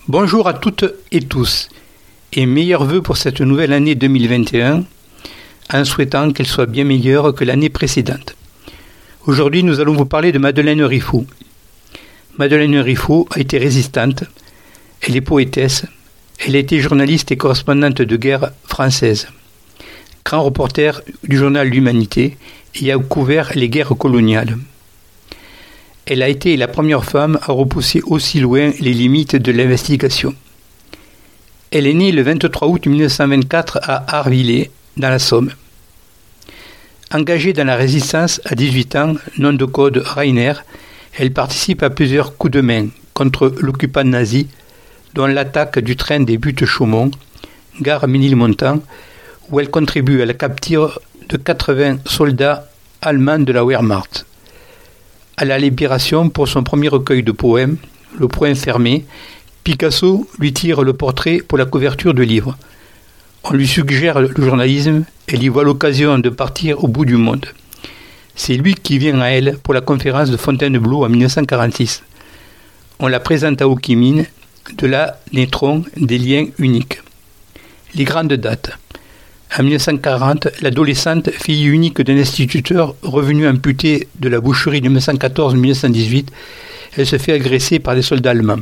Bonjour à toutes et tous, et meilleurs vœux pour cette nouvelle année 2021, en souhaitant qu'elle soit bien meilleure que l'année précédente. Aujourd'hui, nous allons vous parler de Madeleine Riffaut. Madeleine Riffaut a été résistante, elle est poétesse, elle a été journaliste et correspondante de guerre française, grand reporter du journal L'Humanité et a couvert les guerres coloniales. Elle a été la première femme à repousser aussi loin les limites de l'investigation. Elle est née le 23 août 1924 à Arvillers, dans la Somme. Engagée dans la résistance à 18 ans, nom de code Rainer, elle participe à plusieurs coups de main contre l'occupant nazi, dont l'attaque du train des Buttes-Chaumont, gare Ménilmontant, où elle contribue à la capture de 80 soldats allemands de la Wehrmacht. À la Libération, pour son premier recueil de poèmes, Le Poing fermé, Picasso lui tire le portrait pour la couverture du livre. On lui suggère le journalisme, elle y voit l'occasion de partir au bout du monde. C'est lui qui vient à elle pour la conférence de Fontainebleau en 1946. On la présente à Ho Chi Minh, de là naîtront des liens uniques. Les grandes dates. En 1940, l'adolescente, fille unique d'un instituteur revenu amputé de la boucherie de 1914-1918, elle se fait agresser par des soldats allemands.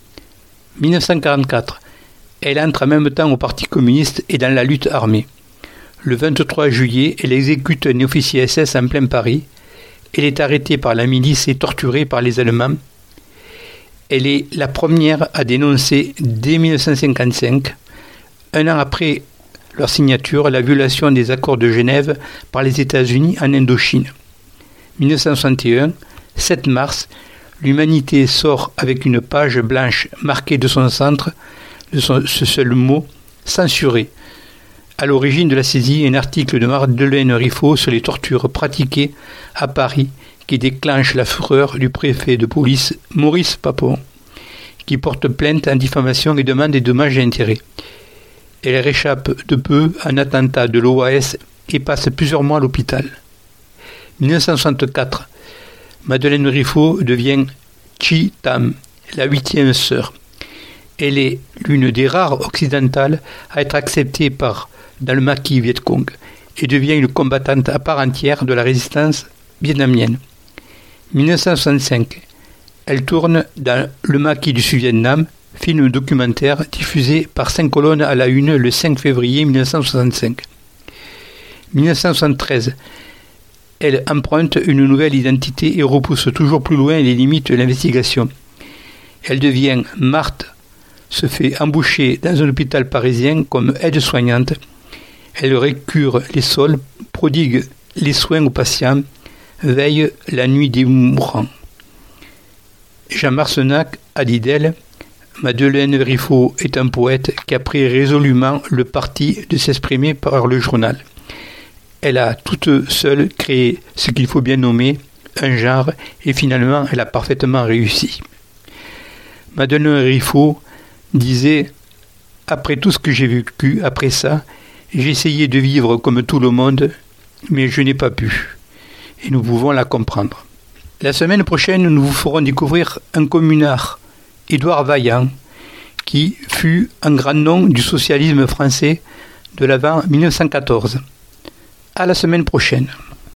1944, elle entre en même temps au Parti communiste et dans la lutte armée. Le 23 juillet, elle exécute un officier SS en plein Paris. Elle est arrêtée par la milice et torturée par les Allemands. Elle est la première à dénoncer dès 1955, un an après leur signature, la violation des accords de Genève par les États-Unis en Indochine. 1961, 7 mars, l'Humanité sort avec une page blanche marquée de son centre, ce seul mot, censuré. À l'origine de la saisie, un article de Madeleine Riffaut sur les tortures pratiquées à Paris qui déclenche la fureur du préfet de police Maurice Papon, qui porte plainte en diffamation et demande des dommages et intérêts. Elle réchappe de peu à un attentat de l'OAS et passe plusieurs mois à l'hôpital. 1964, Madeleine Riffaut devient Chi Tam, la 8e sœur. Elle est l'une des rares occidentales à être acceptée dans le maquis Viet Cong et devient une combattante à part entière de la résistance vietnamienne. 1965, elle tourne dans Le maquis du Sud-Vietnam, film documentaire diffusé par 5 colonnes à la une le 5 février 1965. 1973, elle emprunte une nouvelle identité et repousse toujours plus loin les limites de l'investigation. Elle devient Marthe, se fait embaucher dans un hôpital parisien comme aide-soignante. Elle récure les sols, prodigue les soins aux patients, veille la nuit des mourants. Jean Marcenac a dit d'elle: Madeleine Riffaut est un poète qui a pris résolument le parti de s'exprimer par le journal. Elle a toute seule créé ce qu'il faut bien nommer un genre et finalement elle a parfaitement réussi. Madeleine Riffaut disait: après tout ce que j'ai vécu après ça, j'ai essayé de vivre comme tout le monde, mais je n'ai pas pu. Et nous pouvons la comprendre. La semaine prochaine, nous vous ferons découvrir un communard, Édouard Vaillant, qui fut un grand nom du socialisme français de l'avant 1914. À la semaine prochaine.